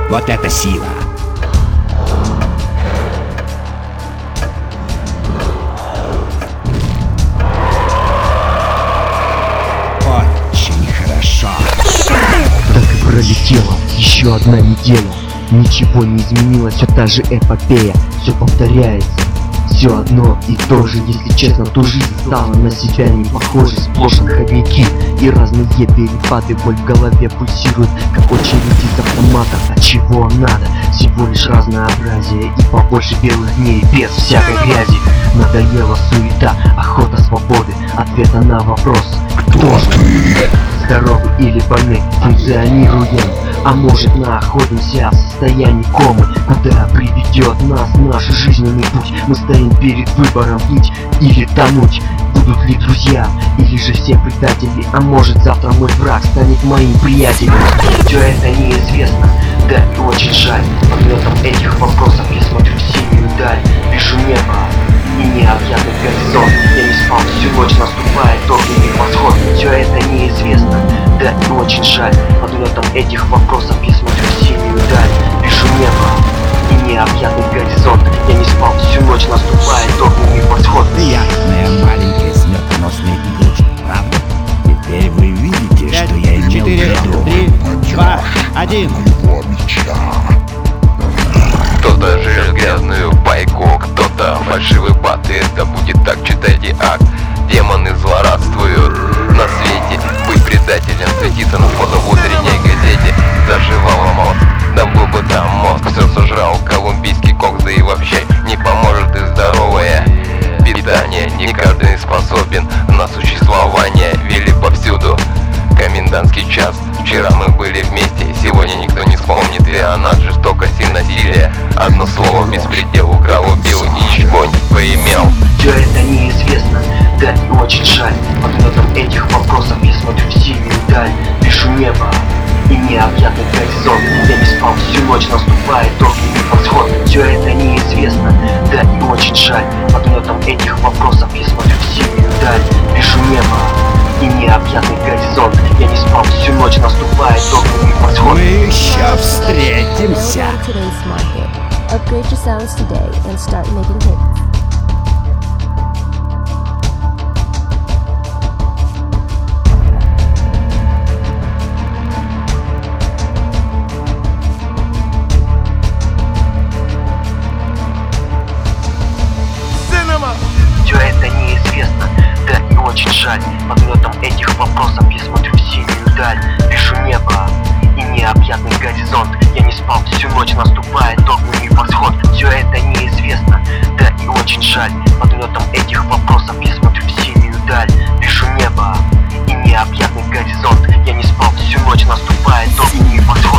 Вот это сила! Очень хорошо. Так и пролетела еще одна неделя. Ничего не изменилось, все та же эпопея. Все повторяется, все одно и то же. Если честно, то жизнь стала на себя не похожей. Сплошь отходники и разные перепады. Боль в голове пульсирует, как очередь из автоматов. А чего надо? Всего лишь разнообразие и побольше белых дней без всякой грязи. Надоела суета, охота свободы. Ответа на вопрос: кто же? Здоровы или больны, функционируем, а может находимся в состоянии комы. Куда приведет нас наш жизненный путь? Мы стоим перед выбором плыть или тонуть. Будут ли друзья, или же все предатели? А может завтра мой враг станет моим приятелем? Все это неизвестно, да и очень жаль. Под гнетом этих вопросов я смотрю в синюю даль. Вижу небо и необъятный горизонт. Я не спал всю ночь, наступает огненный восход. Все это неизвестно, да и очень жаль. Под гнетом этих вопросов я смотрю в синюю даль. Вижу небо и необъятный горизонт. Я не спал всю ночь, наступает огненный восход. Приятная маленькая смертоносная игрушка, правда? Теперь вы видите, что я имел в 4, виду. 3, 2, 1. Кто-то жрет грязную пайку, кто-то фальшивый бат. И это будет так, читайте акт. Демоны злорадствуют на свете. Быть предателем светится на фото в утренней газете. Заживала мозг, да был бы там мозг. Все сожрал колумбийский кокс, да и вообще не поможет и здоровое питание. Не каждый способен на существование. Вели повсюду комендантский час. Вчера мы были вместе, сегодня никто не вспомнит. И она жестокость и насилие. Одно слово: беспредел. Украл, убил и ничего не поимел. Все это неизвестно, да и очень жаль. Под гнетом этих вопросов я смотрю в синюю даль. Вижу небо и необъятный горизонт. Я не спал всю ночь, наступает огненный восход. Все это неизвестно, да и очень жаль. Под гнетом этих вопросов я смотрю в синюю даль. Вижу небо и необъятный горизонт. Я не спал всю ночь, наступает огненный восход. Мы еще встретимся. Today's market. Upgrade your sounds today and start making hits. Все это неизвестно, да и очень жаль. Под гнетом этих вопросов я смотрю в синюю даль. Вижу небо и необъятный горизонт. Я не спал всю ночь, наступает огненный восход. Все это неизвестно, да и очень жаль. Под гнетом этих вопросов я смотрю в синюю даль. Вижу небо и необъятный горизонт. Я не спал всю ночь, наступает огненный восход.